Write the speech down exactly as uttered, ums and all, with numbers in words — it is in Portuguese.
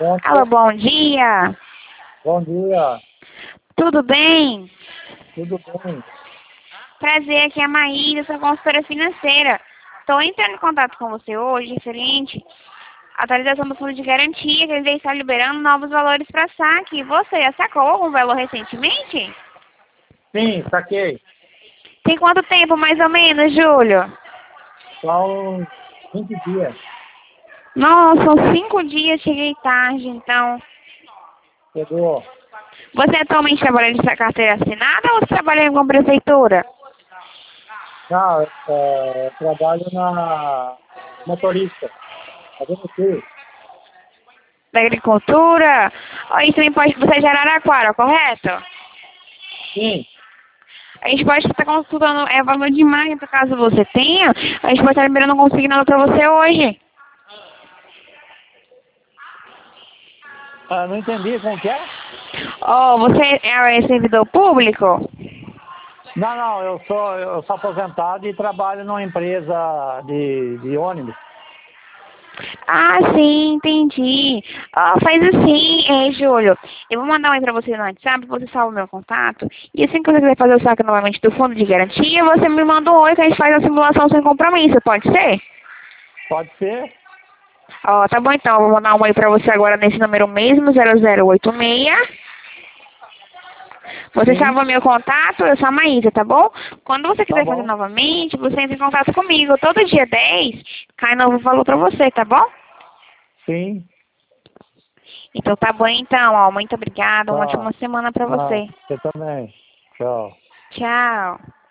Bom Alô, dia. bom dia. Bom dia. Tudo bem? Tudo bem? Prazer, aqui é a Maíra, sou consultora financeira. Estou entrando em contato com você hoje, referente à atualização do fundo de garantia, que ele está liberando novos valores para saque. Você já sacou algum valor recentemente? Sim, saquei. Tem quanto tempo, mais ou menos, Júlio? São vinte dias. Nossa, são cinco dias, cheguei tarde, então. Chegou. Você atualmente trabalha de carteira assinada ou você trabalha em alguma prefeitura? Não, é, eu trabalho na motorista. Fazendo tour. Da agricultura? Ó, isso também pode você é de Araraquara, correto? Sim. A gente pode estar consultando é, valor de imagem, por caso você tenha. A gente pode estar liberando um consignado para você hoje. Ah, não entendi como que é? Ó, você é servidor público? Não, não, eu sou, eu sou aposentado e trabalho numa empresa de, de ônibus. Ah, sim, entendi. Ó, faz assim, é, Júlio. Eu vou mandar um aí pra você no WhatsApp, você salva o meu contato. E assim que você quiser fazer o saque novamente do fundo de garantia, você me manda um oi que a gente faz a simulação sem compromisso, pode ser? Pode ser? Ó, tá bom então, eu vou mandar um oi pra você agora nesse número mesmo, zero zero oito seis. Você Sim. salva meu contato, eu sou a Maísa, tá bom? Quando você Tá quiser fazer bom. novamente, você entra em contato comigo. Todo dia dez, cai novo valor pra você, tá bom? Sim. Então tá bom então, ó. Muito obrigada. Uma Tá. ótima semana pra Ah, você. você também. Tchau. Tchau.